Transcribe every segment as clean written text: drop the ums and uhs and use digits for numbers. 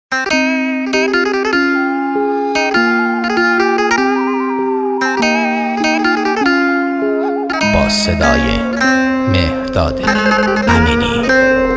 با صدای مهرداد امینی.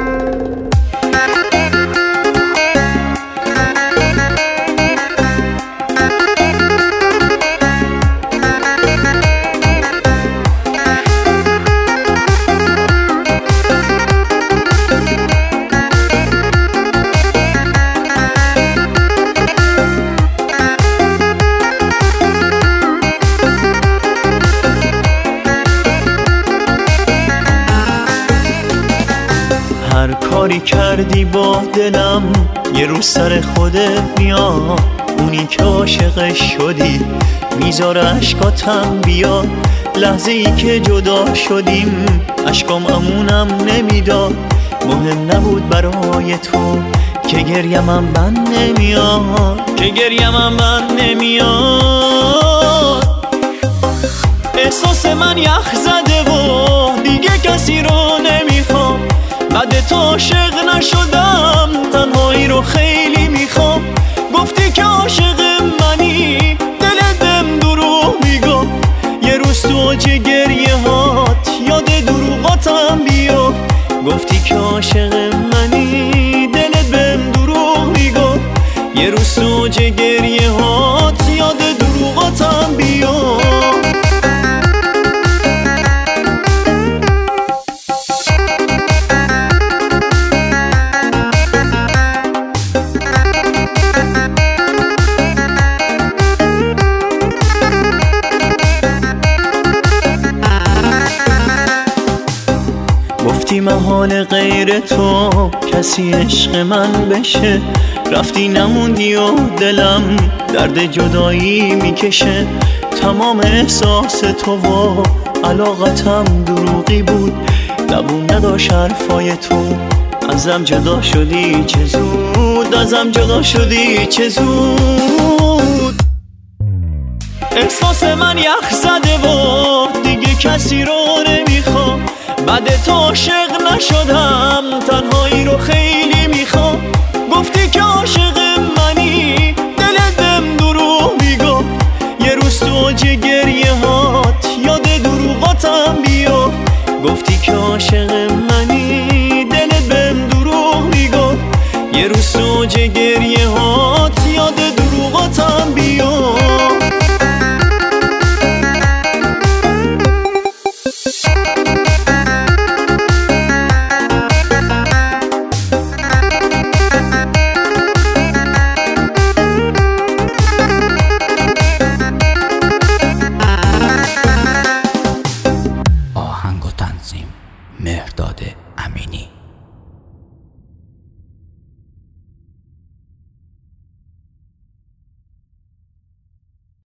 هر کاری کردی با دلم یه روز سر خودت میاد، اونی که عاشقش شدی میذاره عشقاتم بیاد. لحظه ای که جدا شدیم عشقام امونم نمیداد. مهم نبود برای تو که گریه‌م بند نمیاد، که گریه‌م بند نمیاد. احساس من یخ زده و دیگه کسی رو نمیخوام. بعد تو عاشق نشدم، تنهایی رو خیلی میخوام. گفتی که عاشق منی، دلت بهم دروغ میگفت. یه روز تو اوج گریه هات یاد دروغاتم بیفت. گفتی که عاشق منی، دلت بهم دروغ میگفت. یه روز تو اوج گریه هات یاد دروغاتم بیفت. گفتی محال غیر تو کسی عشق من بشه. رفتی نموندی و دلم درد جدایی میکشه. تمام احساس تو و علاقتم دروغی بود. لبون نداشت حرفای تو. ازم جدا شدی چه زود، ازم جدا شدی چه زود. احساس من یخ زده و دیگه کسی رو نمیخوام. بعد تو عاشق نشدم، تنهایی رو خیلی میخوام. گفتی که عاشق منی، دلت بهم دروغ میگفت. یه روز تو اوج گریه هات یاد دروغاتم بیفت. گفتی که عاشق منی، دلت بهم دروغ میگفت. یه روز تو اوج گریه هات یاد دروغاتم بیفت.